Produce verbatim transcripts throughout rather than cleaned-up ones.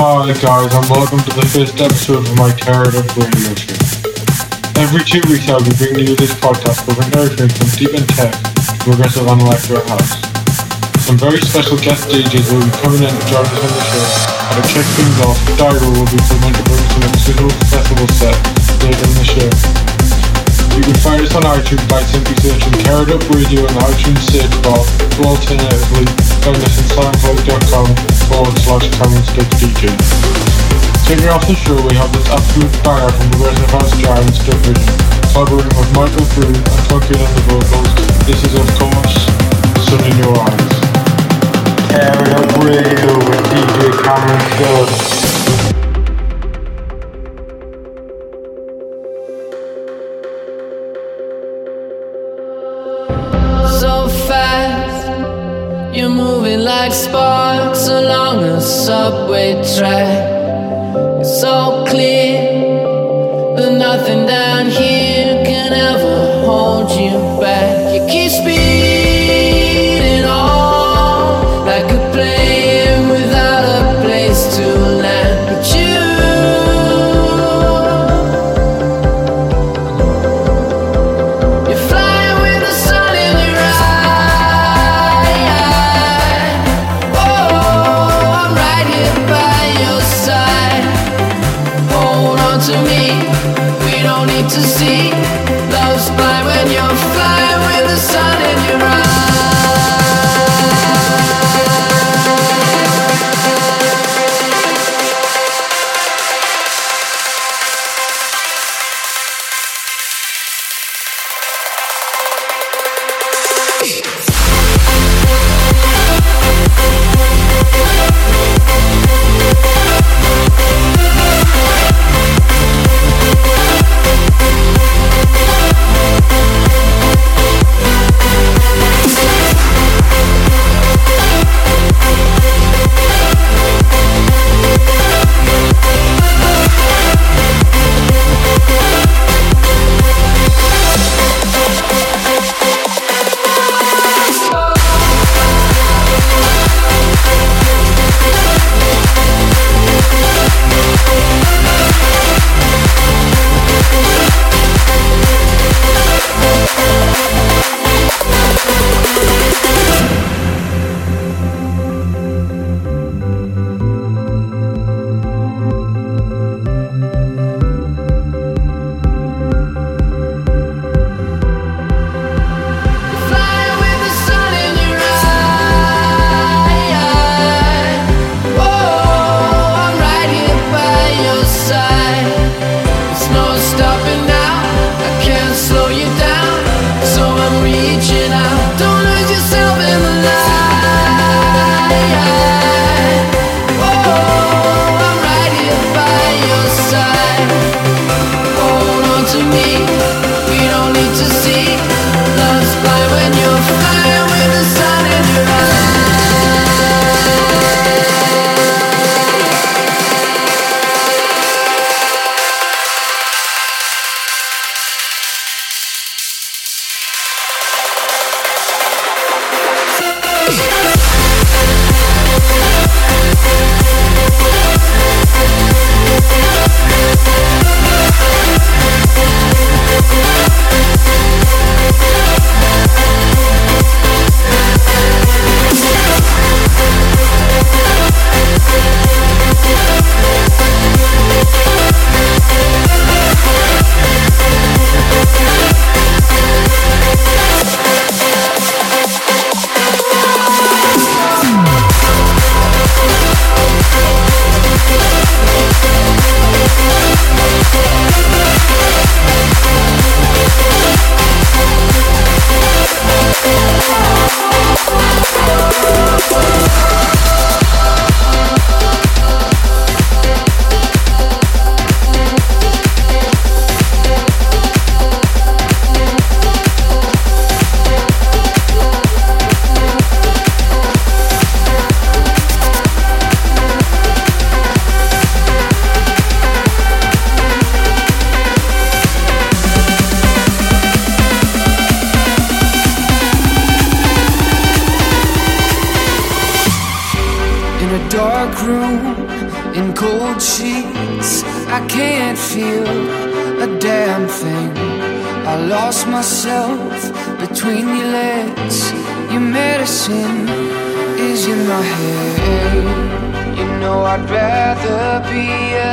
Hi guys, and welcome to the first episode of my Tear It Up radio show. Every two weeks I'll be bringing you this podcast covering everything from deep in tech to progressive and electro house. Some very special guest D Js will be coming in to join us on the show, and to kick things off, Dyro will be coming to bring some exclusive festival set later in the show. You can find us on iTunes by simply searching Tear It Up Radio in the iTunes search bar, or alternatively, find us on soundcloud.com forward slash Cameron Sticks D J. Kicking off the show, we have this absolute banger from Progressive House Giants Division, collaborating with Michael Crew and Funky on the vocals. This is, of course, Sun in Your Eyes. Tear It Up Radio with D J Cameron Sticks. You're moving like sparks along a subway track. It's so clear that nothing down here can ever hold you back. You keep speeding on like a plane without a place to land. But you, you're flying with the sun in your eyes. To me, we don't need to see. Love's blind when you're flying with the sun in your eyes. dark room in cold sheets. I can't feel a damn thing. I lost myself between your legs. Your medicine is in my head. You know I'd rather be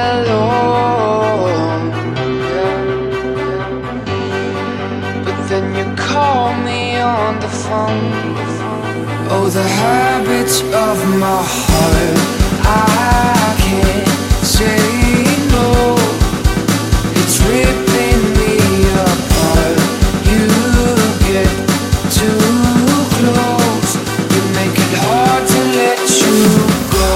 alone, yeah. But then you call me on the phone. Oh, the habits of my heart, I can't say no. It's ripping me apart. You get too close. You make it hard to let you go.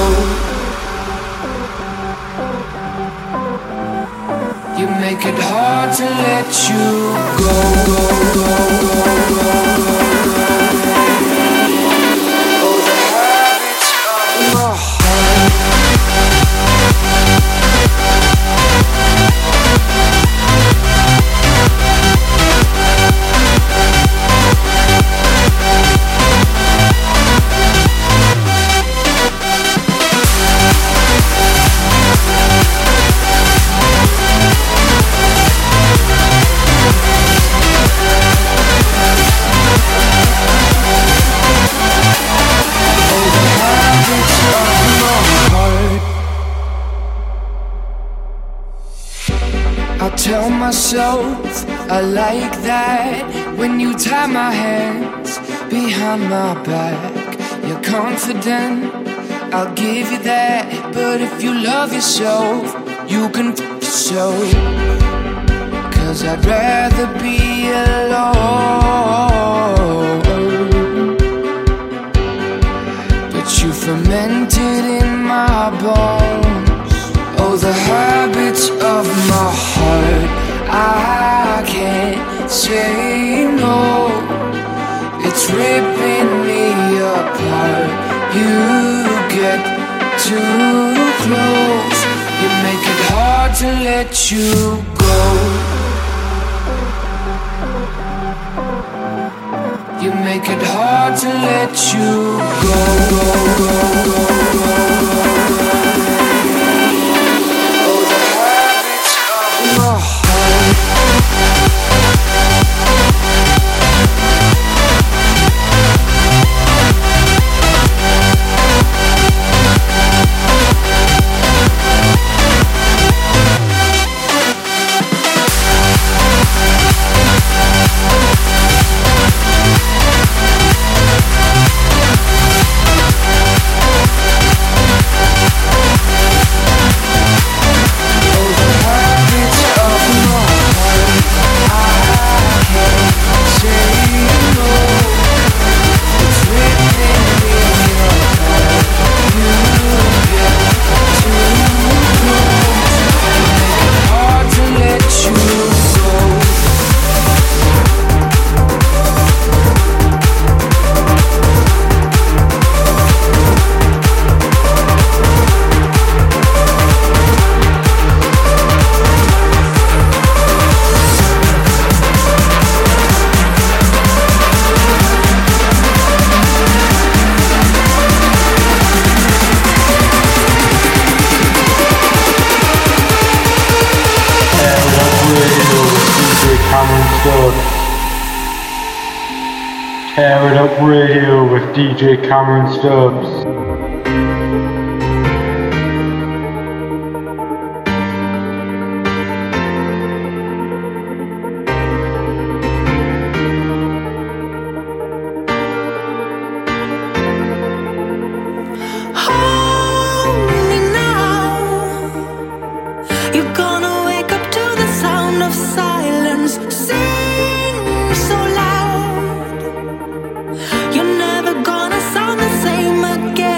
You make it hard to let you go, go, go, go, go, go. Tell myself I like that when you tie my hands behind my back. You're confident, I'll give you that. But if you love yourself, you can f*** yourself. Cause I'd rather be alone. But you fermented in my bones. Oh, the habits of my heart, I can't say no. It's ripping me apart. You get too close. You make it hard to let you go. You make it hard to let you go, go, go, go, go, go. Tear It Up Radio with D J Cameron Stubbs. You're never gonna sound the same again.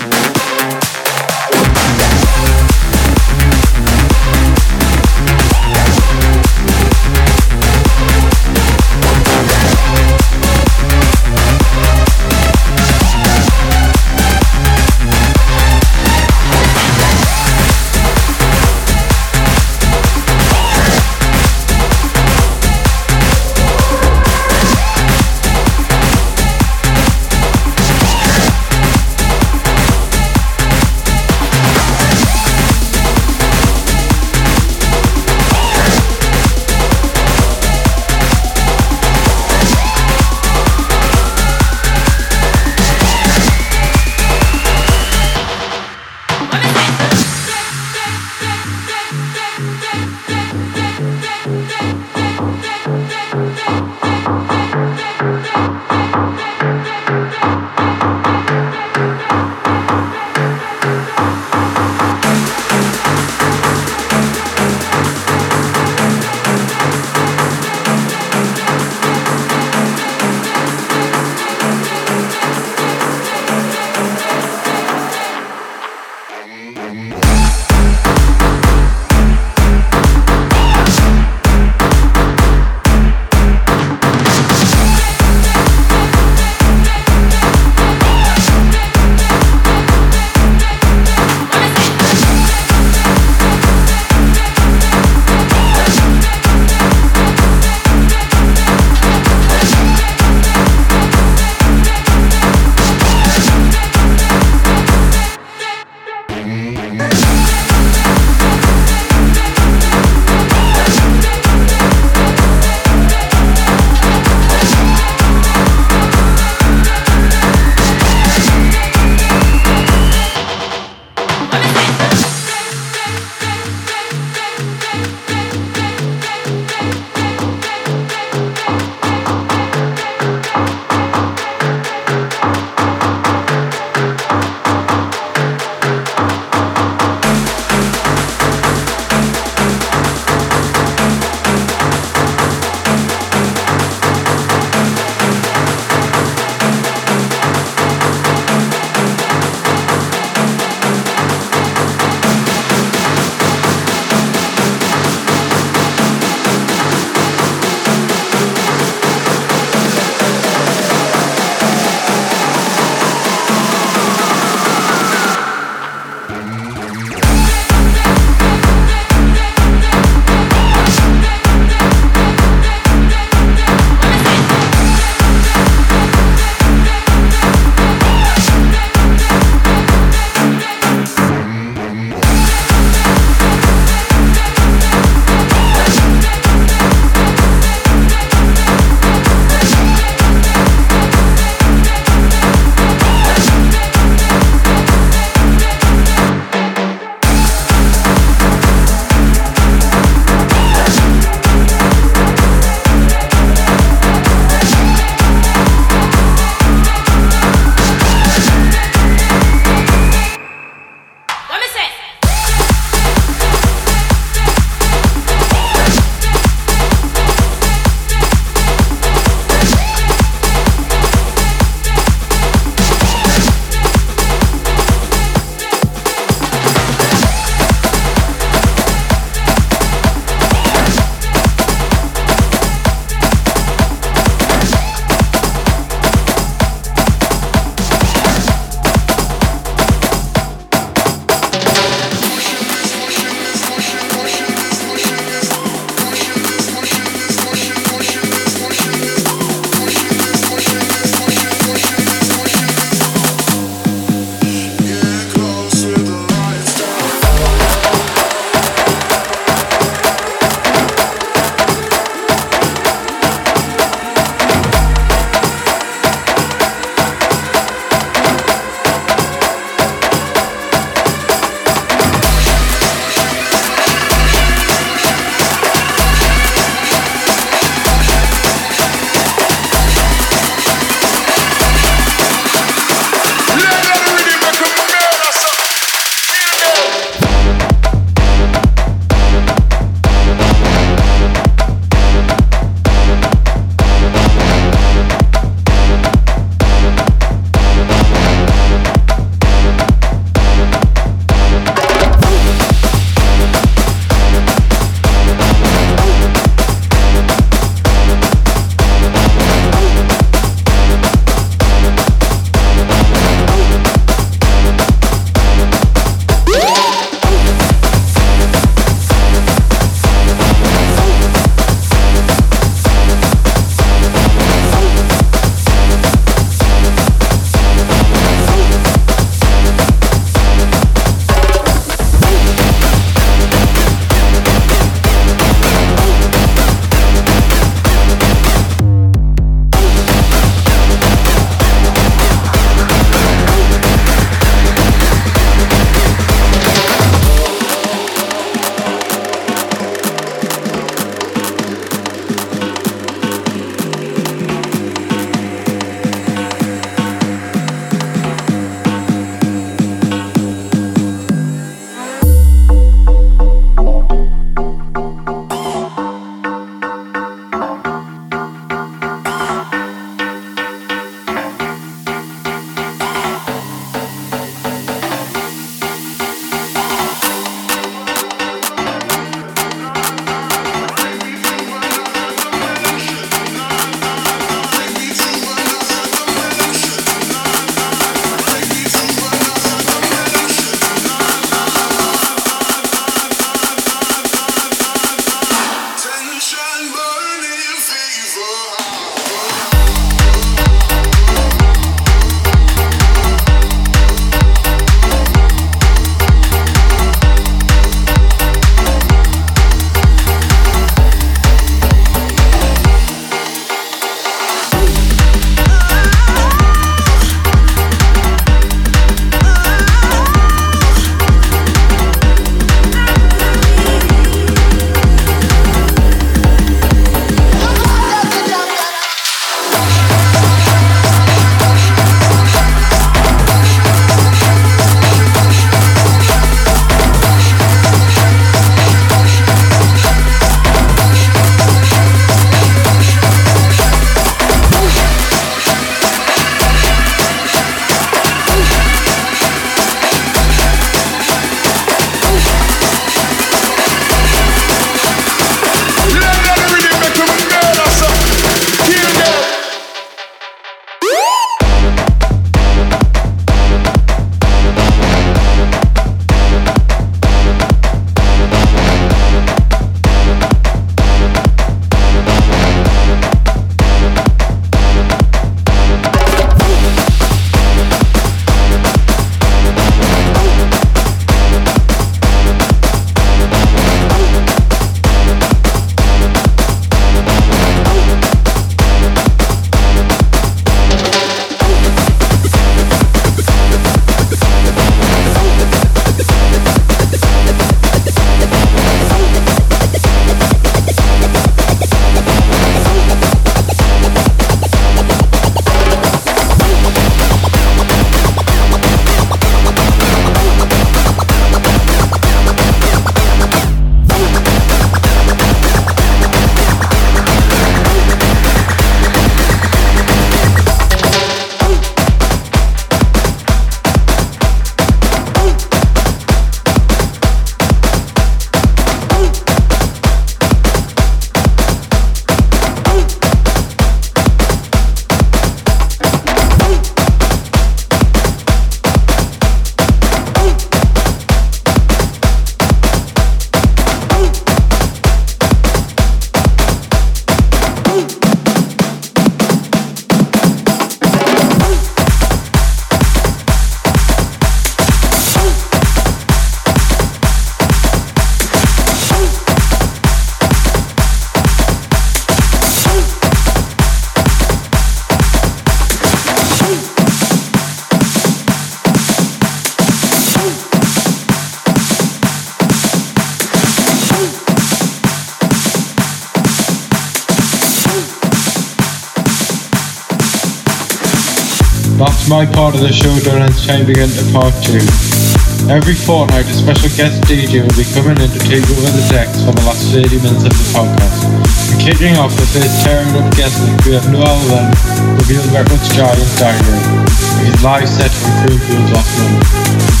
my part of the show done and it's time to get into part two. Every fortnight a special guest D J will be coming in to take over the decks for the last thirty minutes of the podcast. And kicking off the first tearing up guest list, we have no other than Reveal Records giant Diner, with his live set from Creamfields last month.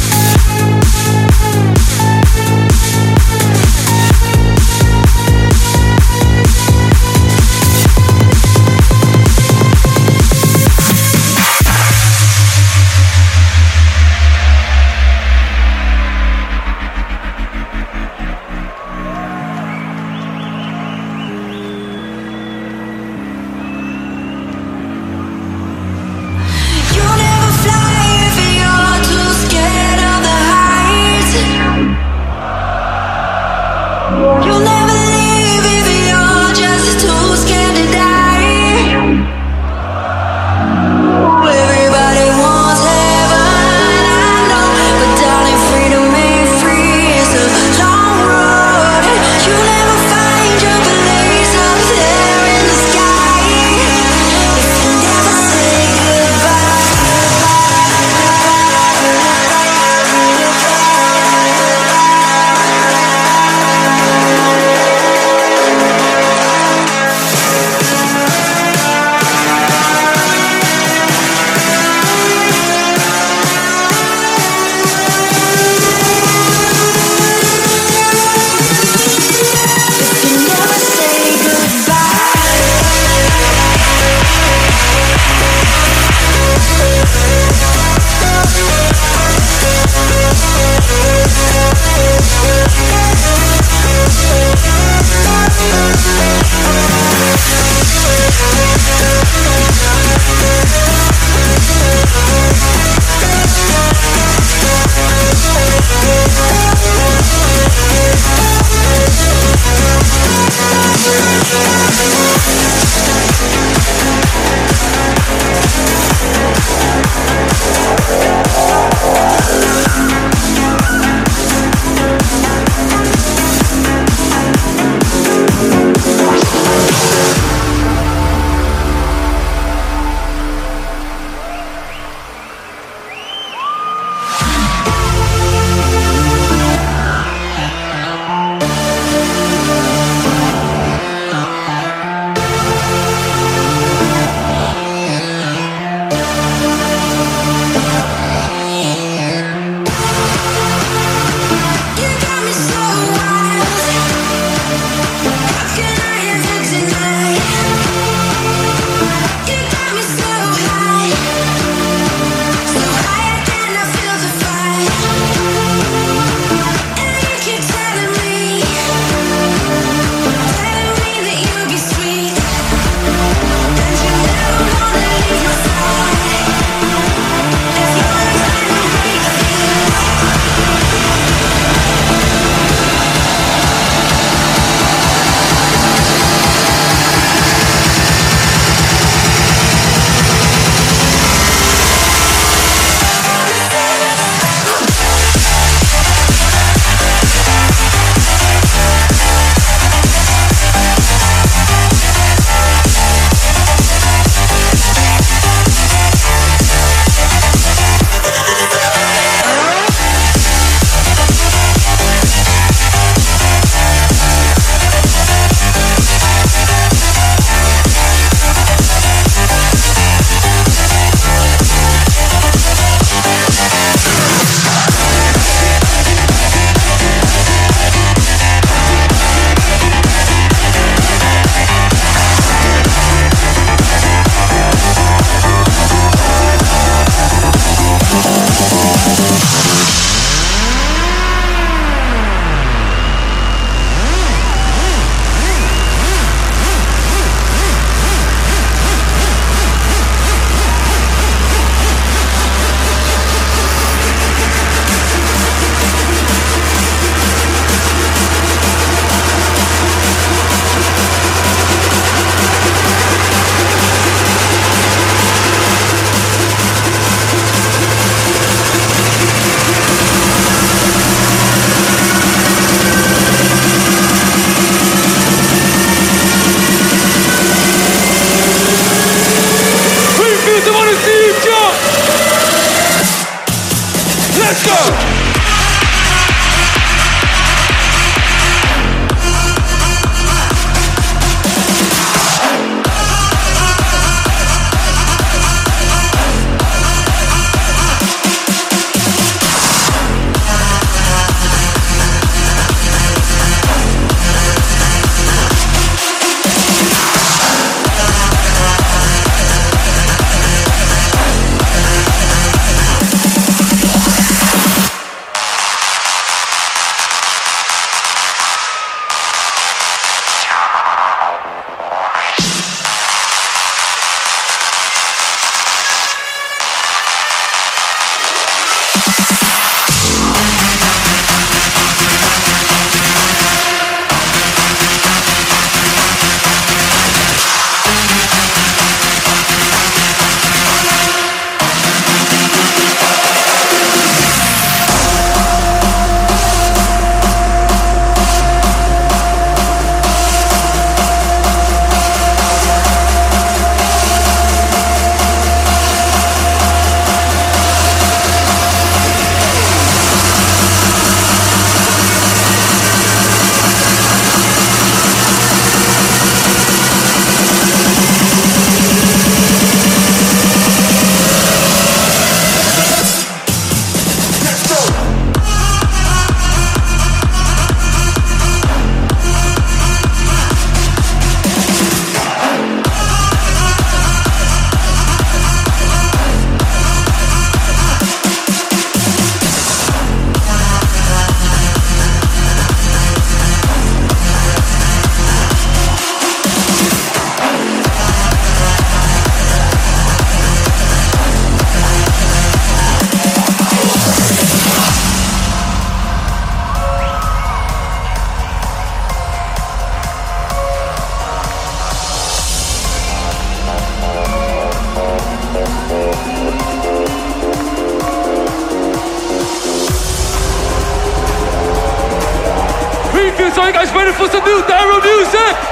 for some new Daryl music?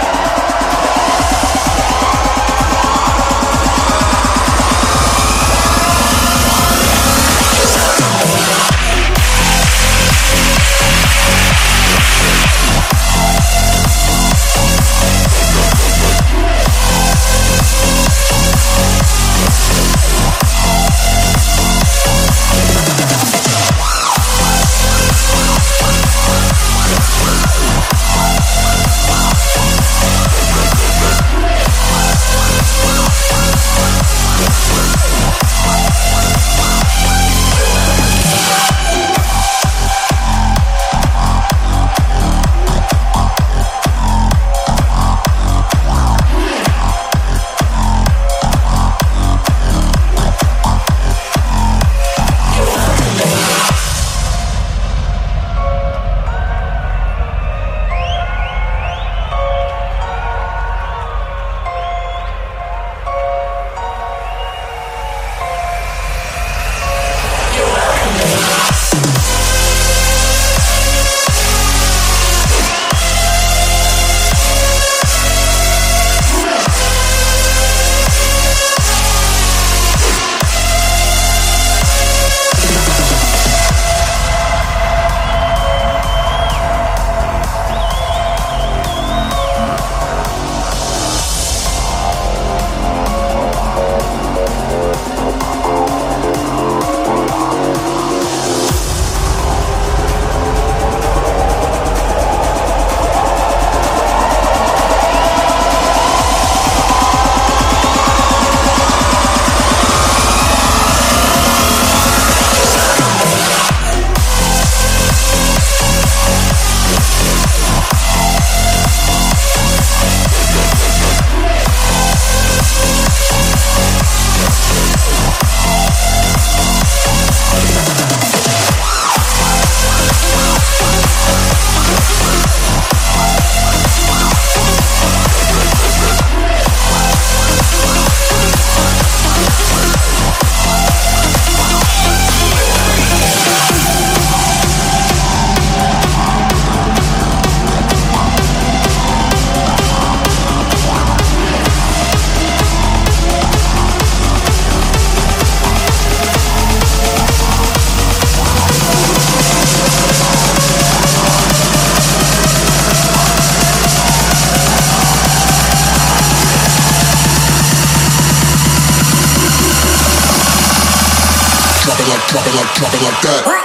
Drop it like, drop it like that.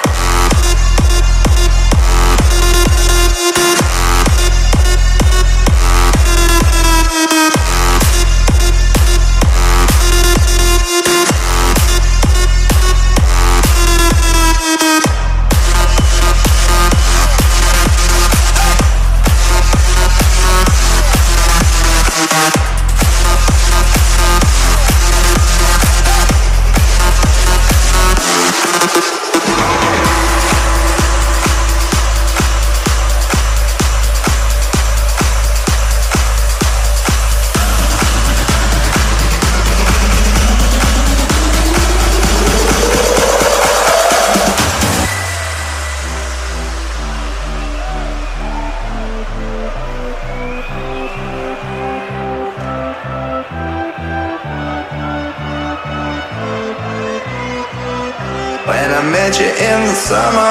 met you in the summer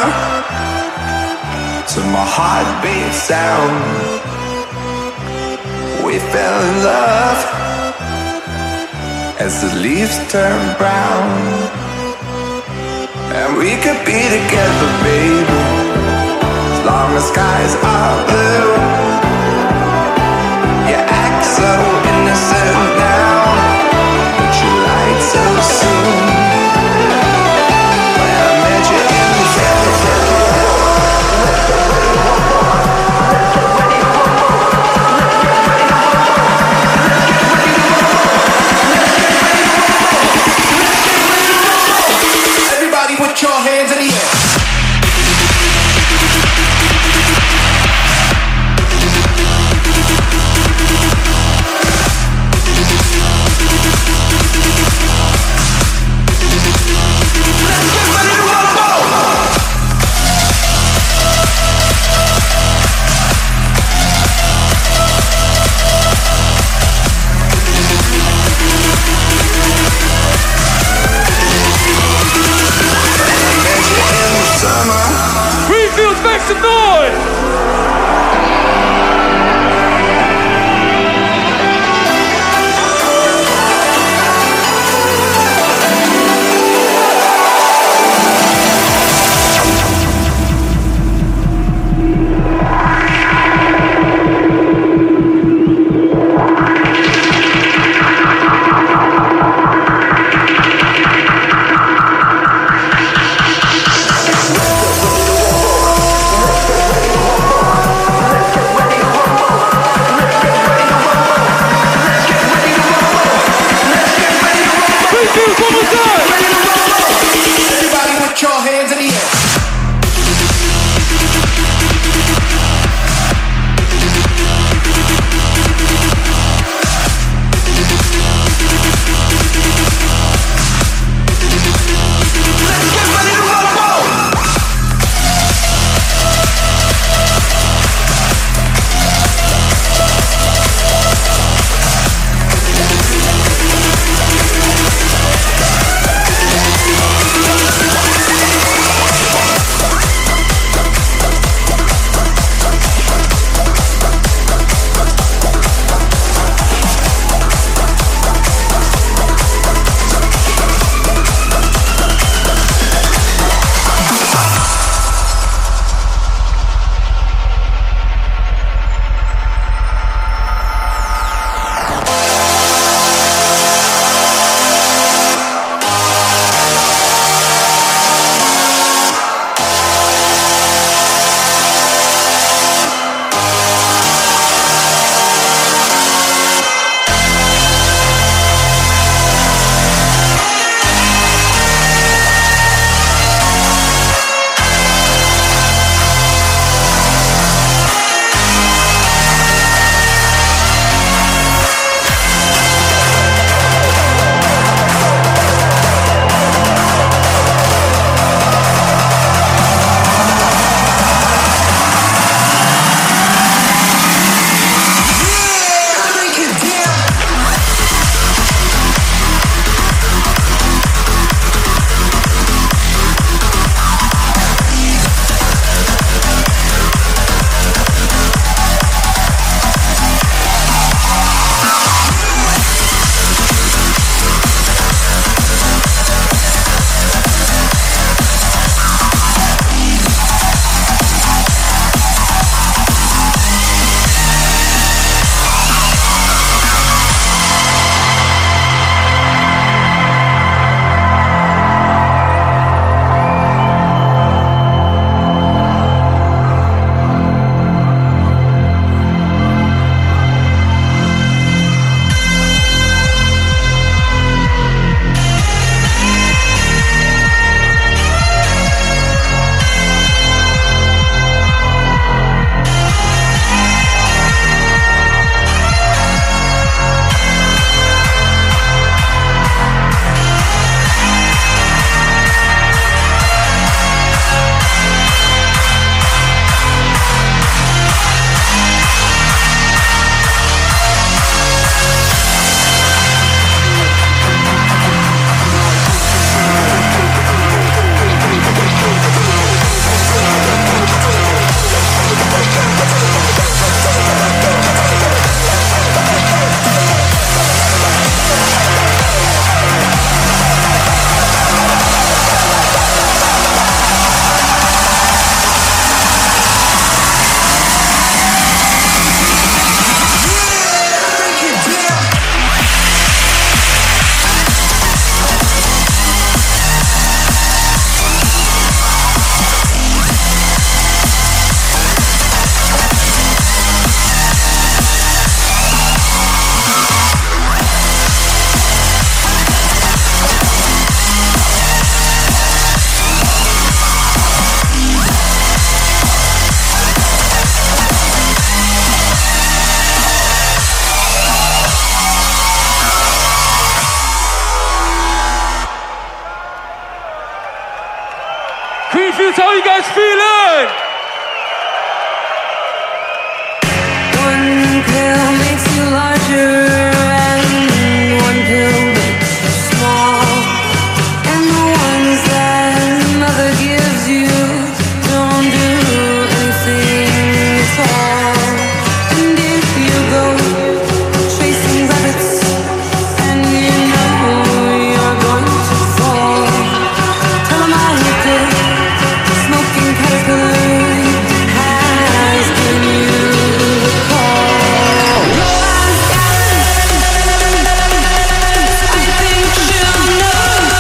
to my heartbeat sound. We fell in love as the leaves turn brown, and we could be together, baby, as long as skies are blue. You act so innocent now, but you lied so soon. When I met you in the everybody put your hands in the air. How you guys feeling? One pill makes you larger, and one pill makes you small. And the ones that mother gives you don't do anything at all. And if you go chasing rabbits, and you know you're going to fall, tell 'em I look good, smoking caterpillar has given you the call. No one's got I think she'll know.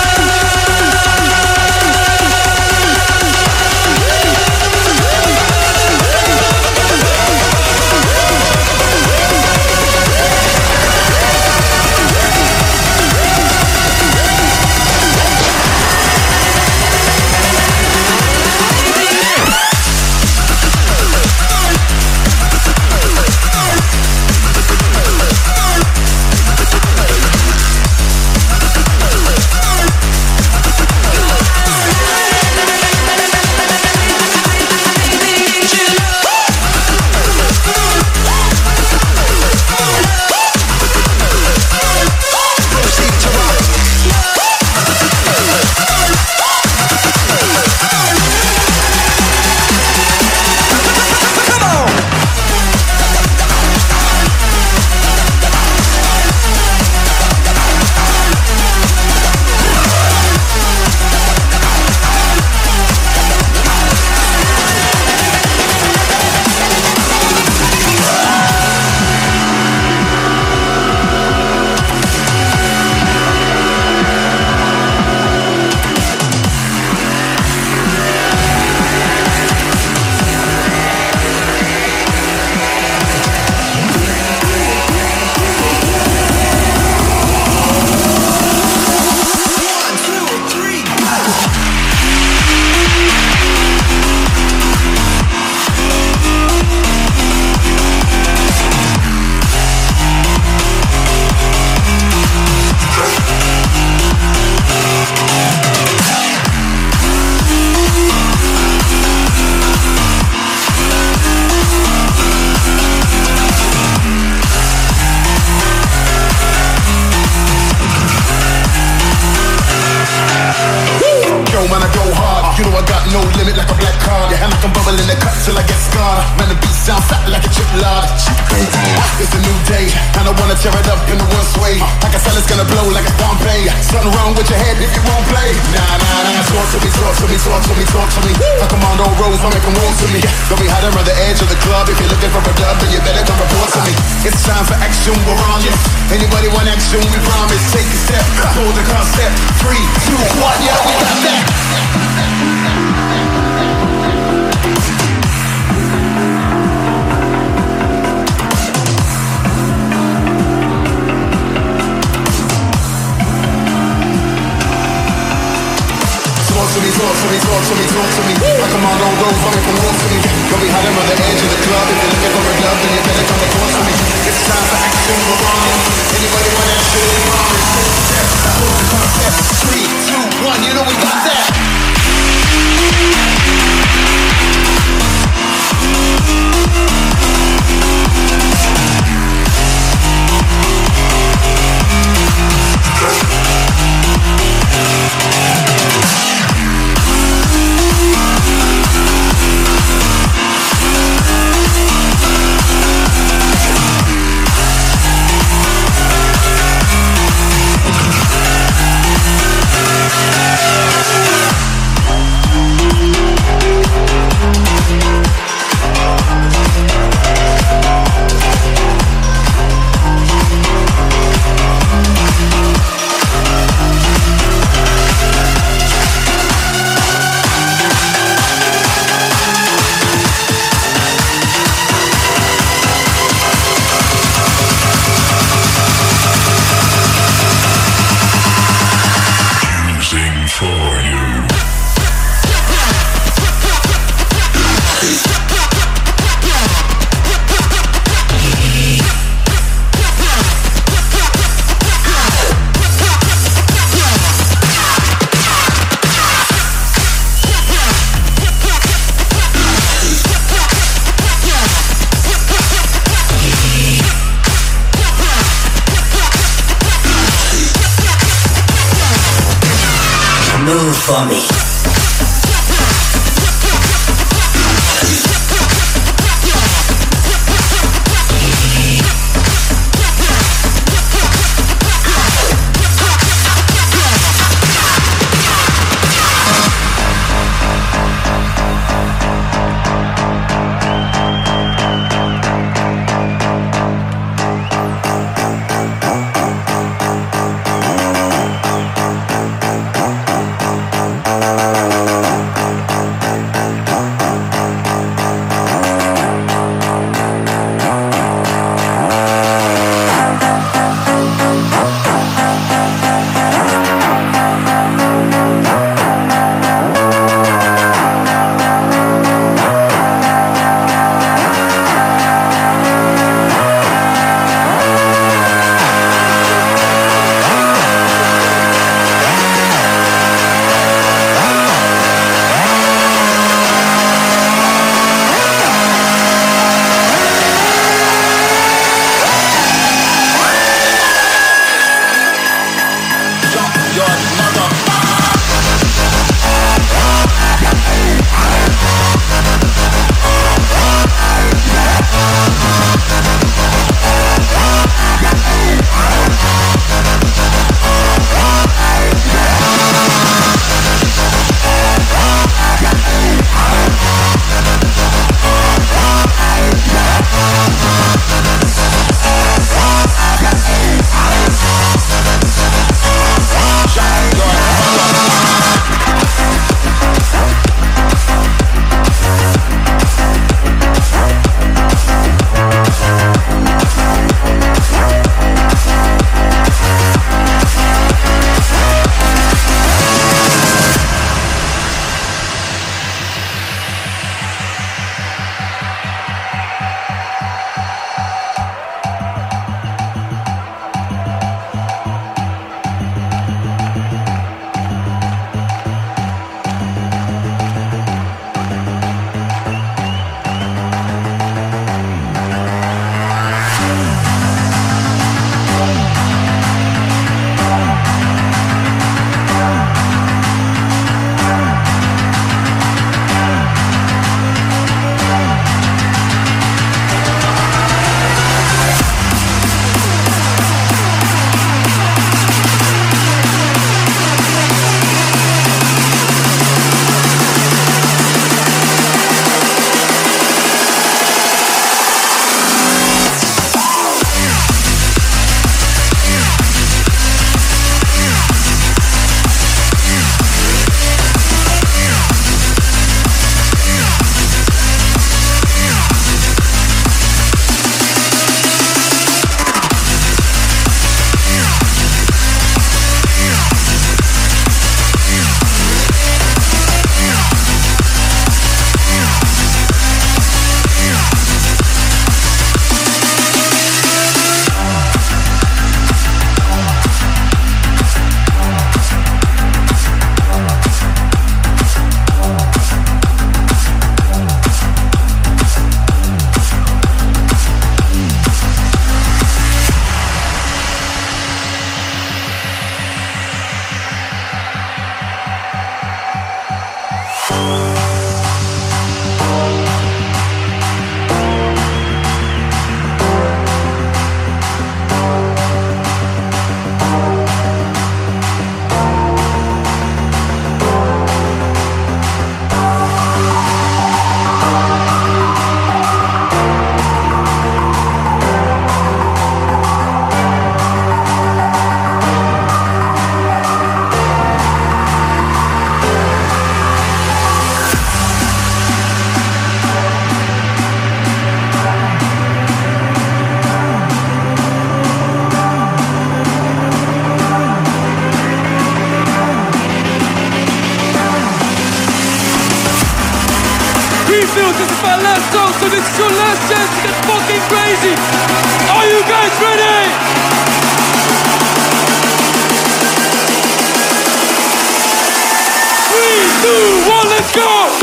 Yo, man, I go hard. You know I got no limit like a black card. Yeah, and I can bubble in the cut till I get scarred. Man, the beat sound fat like a chip lard. It's a new day, and I wanna tear it up in the worst way. Like I said, it's gonna blow like a Pompeii. Something wrong with your head if you won't play. Nah, nah, nah. Talk to me, talk to me, talk to me, talk to me. I command all roads, I make them walk to me. Don't be hiding around the edge of the club. If you're looking for a dub, then you better come report to me. It's time for action, we're on it. Anybody want action, we promise. Take a step, hold the concept. Three, two, one, yeah, we got that. Talk to me, talk to me, talk to me, talk to me. I command all roads, I make them walk to me. Don't be hiding around the edge of the club. If you're looking for a dub, then you better come report to me. It's time for action, we're on it. Anybody want action, we promise. Take a step, hold the concept. Three, two, one, you know we got that. for me. Greenfield, this is my last song, so this is your last chance to get fucking crazy. Are you guys ready? Three, two, one, let's go!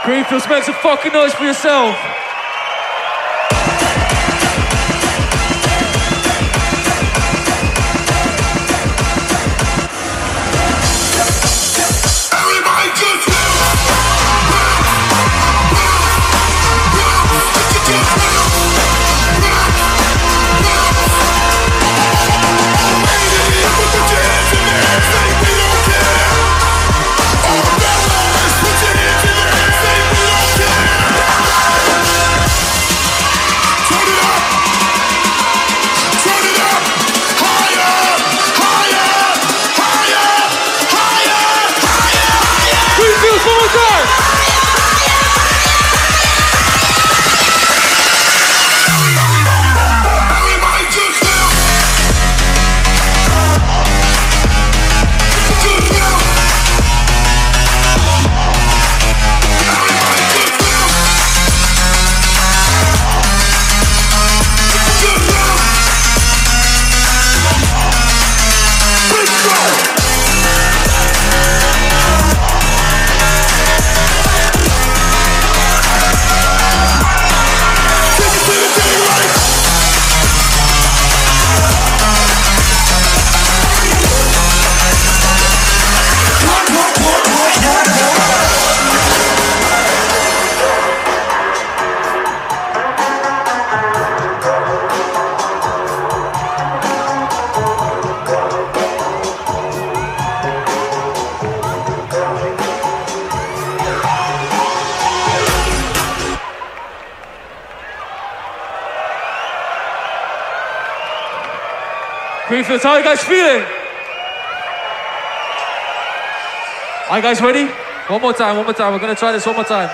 Greenfields, make some fucking noise for yourself. Greenfields, how are you guys feeling? Are you guys ready? One more time, one more time. We're gonna try this one more time.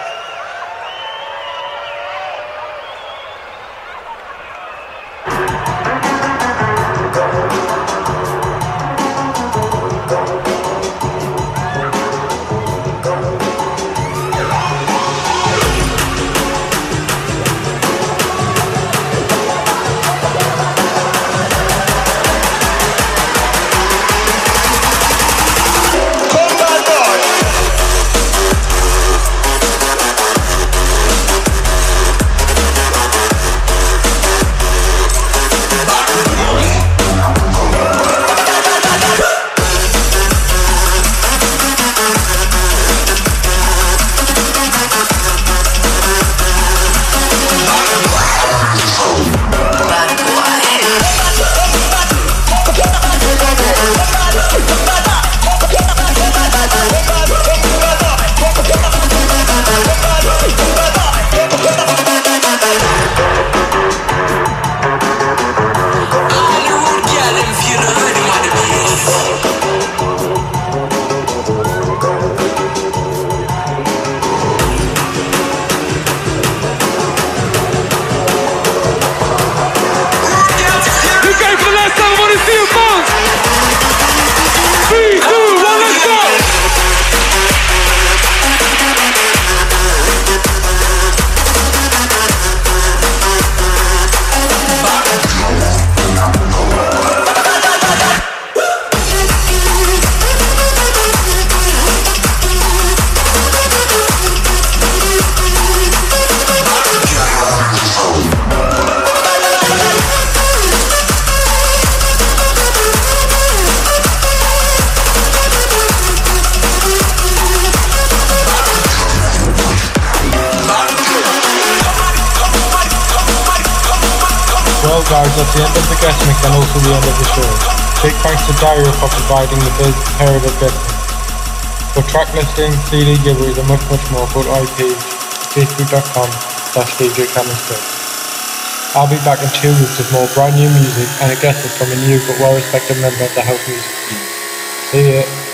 Well guys, that's the end of the guest mix and also the end of the show. Big thanks to Dario for providing the biz imperative guest mix. For track listing, C D giveaways and much much more, go to I P, facebook.com slash DJ Cameron I'll be back in two weeks with more brand new music and a guest mix from a new but well respected member of the house music team. See ya!